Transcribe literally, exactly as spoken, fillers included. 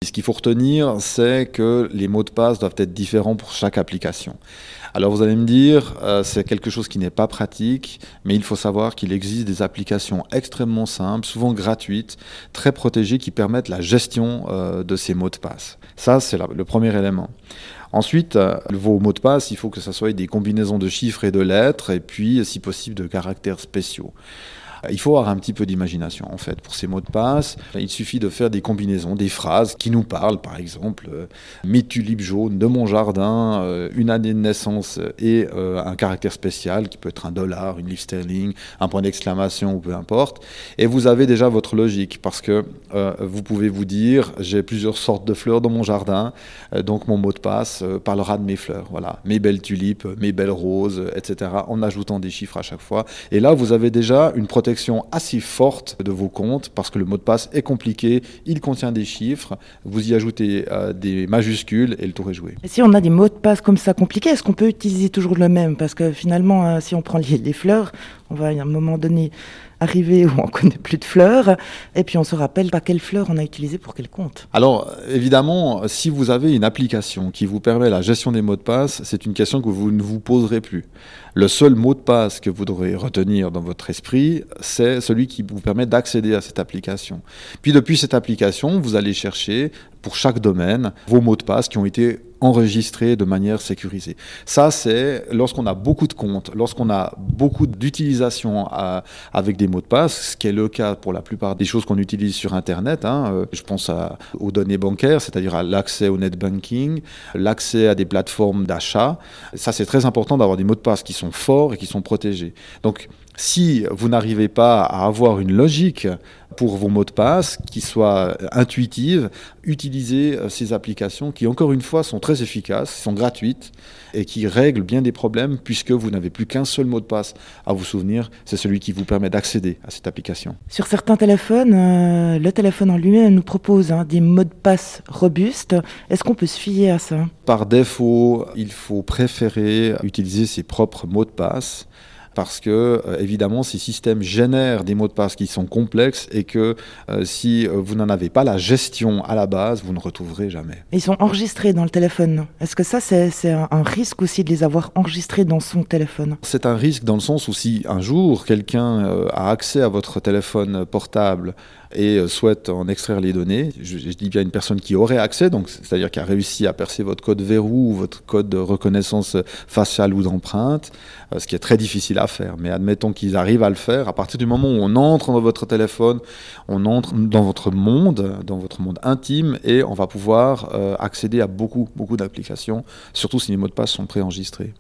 ce qu'il faut retenir, c'est que les mots de passe doivent être différents pour chaque application. Alors vous allez me dire, euh, c'est quelque chose qui n'est pas pratique, mais il faut savoir qu'il existe des applications extrêmement simples, souvent gratuites, très protégées, qui permettent la gestion euh, de ces mots de passe. Ça, c'est la, le premier élément. Ensuite, euh, vos mots de passe, il faut que ce soit des combinaisons de chiffres et de lettres, et puis, si possible, de caractères spéciaux. Il faut avoir un petit peu d'imagination, en fait, pour ces mots de passe. Il suffit de faire des combinaisons, des phrases qui nous parlent, par exemple, euh, mes tulipes jaunes de mon jardin, euh, une année de naissance et euh, un caractère spécial qui peut être un dollar, une livre sterling, un point d'exclamation ou peu importe. Et vous avez déjà votre logique parce que euh, vous pouvez vous dire, j'ai plusieurs sortes de fleurs dans mon jardin, euh, donc mon mot de passe euh, parlera de mes fleurs. Voilà, mes belles tulipes, mes belles roses, et cetera, en ajoutant des chiffres à chaque fois. Et là, vous avez déjà une protection assez forte de vos comptes parce que le mot de passe est compliqué, il contient des chiffres, vous y ajoutez euh, des majuscules et le tour est joué. Et si on a des mots de passe comme ça compliqués, est-ce qu'on peut utiliser toujours le même? Parce que finalement, euh, si on prend les, les fleurs, on va à un moment donné arriver où on ne connaît plus de fleurs, et puis on se rappelle pas quelle fleur on a utilisé pour quel compte. Alors, évidemment, si vous avez une application qui vous permet la gestion des mots de passe, c'est une question que vous ne vous poserez plus. Le seul mot de passe que vous devrez retenir dans votre esprit, c'est celui qui vous permet d'accéder à cette application. Puis depuis cette application, vous allez chercher, pour chaque domaine, vos mots de passe qui ont été enregistrés de manière sécurisée. Ça, c'est lorsqu'on a beaucoup de comptes, lorsqu'on a beaucoup d'utilisation à, avec des mots de passe, ce qui est le cas pour la plupart des choses qu'on utilise sur Internet. Hein. Je pense à, aux données bancaires, c'est-à-dire à l'accès au net banking, l'accès à des plateformes d'achat. Ça, c'est très important d'avoir des mots de passe qui sont forts et qui sont protégés. Donc, si vous n'arrivez pas à avoir une logique pour vos mots de passe qui soit intuitive, utilisez ces applications qui, encore une fois, sont très efficaces, sont gratuites et qui règlent bien des problèmes puisque vous n'avez plus qu'un seul mot de passe à vous souvenir, c'est celui qui vous permet d'accéder à cette application. Sur certains téléphones, euh, le téléphone en lui-même nous propose hein, des mots de passe robustes. Est-ce qu'on peut se fier à ça? Par défaut, il faut préférer utiliser ses propres mots de passe. Parce que, euh, évidemment, ces systèmes génèrent des mots de passe qui sont complexes et que euh, si vous n'en avez pas la gestion à la base, vous ne retrouverez jamais. Ils sont enregistrés dans le téléphone. Est-ce que ça, c'est, c'est un, un risque aussi de les avoir enregistrés dans son téléphone? C'est un risque dans le sens où si un jour quelqu'un euh, a accès à votre téléphone portable et euh, souhaite en extraire les données, je, je dis bien une personne qui aurait accès, donc c'est-à-dire qui a réussi à percer votre code verrou ou votre code de reconnaissance faciale ou d'empreinte, euh, ce qui est très difficile à faire. Mais admettons qu'ils arrivent à le faire, à partir du moment où on entre dans votre téléphone, on entre dans votre monde, dans votre monde intime, et on va pouvoir euh, accéder à beaucoup, beaucoup d'applications, surtout si les mots de passe sont préenregistrés.